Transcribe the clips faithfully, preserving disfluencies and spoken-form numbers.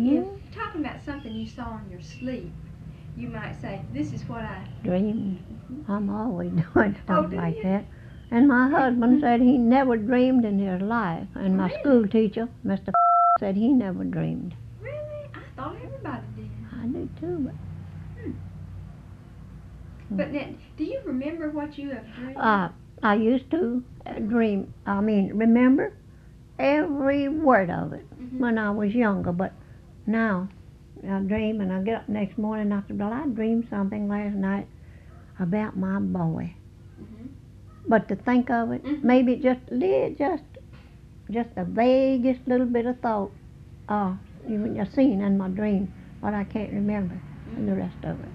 if talking about something you saw in your sleep, you might say, this is what I dreamed. I'm always doing Oh, stuff do like you? that. And my husband said he never dreamed in his life. And my Really? school teacher, Mister said he never dreamed. Really? I thought everybody did. I do too, but But now, do you remember what you have dreamed? uh, I used to uh, dream, I mean, remember every word of it Mhm. when I was younger. But now I dream and I get up next morning and I said, well, I dreamed something last night about my boy. Mhm. But to think of it, Mhm. maybe just li- just just the vaguest little bit of thought, uh, you a scene in my dream, but I can't remember the rest of it.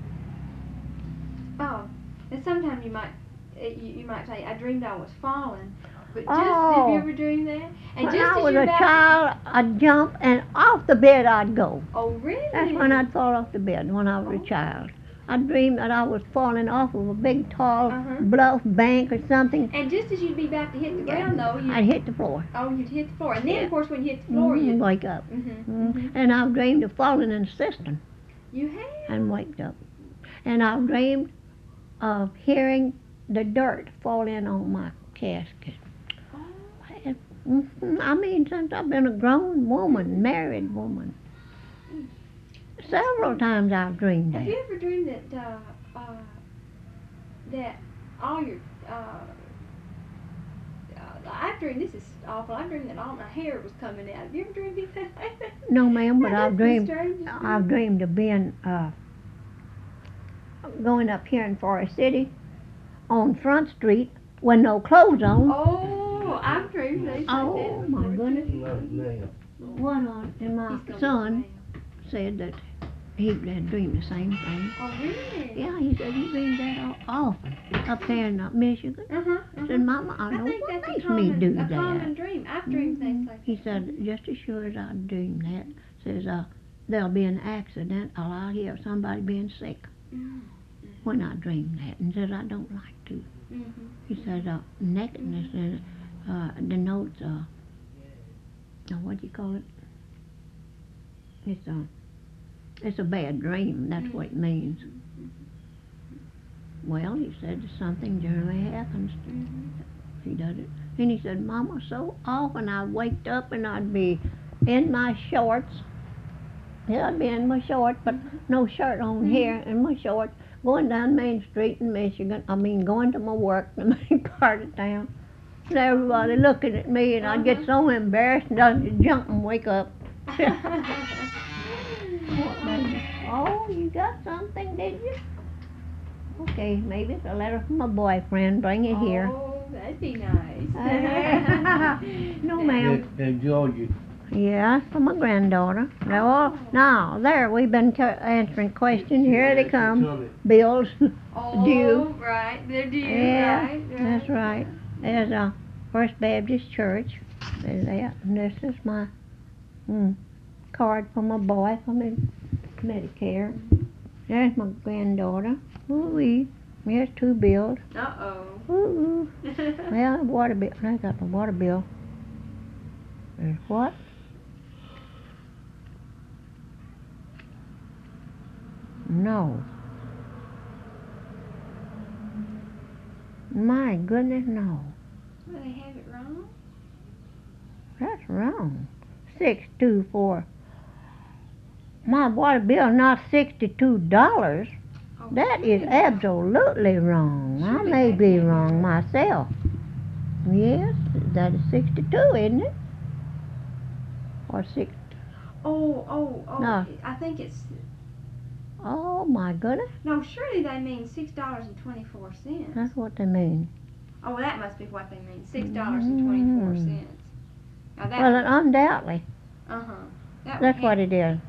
Oh, and sometimes you might uh, you, you might say, I dreamed I was falling. But just, Oh. have you ever dreamed that? And When just I as was you're a about child, I'd jump and off the bed I'd go. Oh, really? That's when I'd fall off the bed when I was Oh. a child. I dreamed that I was falling off of a big, tall, Uh-huh. bluff bank or something. And just as you'd be about to hit the ground, though, you I'd hit the floor. Oh, you'd hit the floor. And then, Yeah. of course, when you hit the floor, Mhm, you'd wake up. Mm-hmm. Mhm. Mm-hmm. And I've dreamed of falling in a cistern You have? and waked up. And I've dreamed of hearing the dirt fall in on my casket. Oh. And, mhm, I mean, since I've been a grown woman, married woman, several times I've dreamed Have that. you ever dreamed that uh, uh, that all your uh, uh, I've dreamed this is awful. I've dreamed that all my hair was coming out. Have you ever dreamed anything like that? No, ma'am, but That's I've the dreamed. strangest I've thing. dreamed of being uh, going up here in Forest City on Front Street with no clothes on. Oh, I've dreamed things Oh, like that. my before, goodness. too. One on, and my He's gonna son be mad. said that he had dreamed the same thing. Oh, really? Yeah, he said he dreamed that all, often up there in uh, Michigan. Uh-huh. I uh-huh. said, Mama, I I know think what that's a makes common, me do a that. common dream. I've dreamed Mhm. things like He that. said, just as sure as I dream that, says, uh, there'll be an accident, or I'll hear of somebody being sick Mm-hmm. when I dream that. And says, I don't like to. Mm-hmm. He said, uh, nakedness and, uh, denotes, uh, uh, what do you call it? It's a, it's a bad dream. That's what it means. Well, he said something generally happens. Mm-hmm. He does it. And he said, Mama, so often I waked up and I'd be in my shorts. Yeah, I'd be in my shorts, but no shirt on Mhm. here, and my shorts, going down Main Street in Michigan. I mean, going to my work in the main part of town. And everybody looking at me, and I'd get so embarrassed and I'd just jump and wake up. What, baby? Oh, you got something, did you? Okay, maybe it's a letter from my boyfriend. Bring it here. Oh, that'd be nice. No, ma'am. And, and Georgie, Yeah, from my granddaughter. Now, now, there, we've been ca- answering questions. Here they come. Bills Oh, due. right. They're due, Yeah, right, right. that's right. There's a First Baptist Church. There's that. And this is my mm, card for my boy for my Medicare. There's my granddaughter. Ooh-wee. Here's two bills. Uh-oh. Ooh. Well, water bill. I got my water bill. There's what? No. My goodness, no. Well, they have it wrong. That's wrong. Six two four. My water bill not sixty-two dollars. Oh, That is really? absolutely wrong. I Surely may that be can't be wrong right. myself. Yes, that is sixty-two, isn't it? Or six? Oh, oh, oh. No. I think it's... Oh my goodness, No, surely they mean six dollars and twenty-four cents. that's what they mean. Oh, well, that must be what they mean. six dollars and twenty-four cents. Now that Well, would- undoubtedly, Uh-huh. That would that's have- what it is.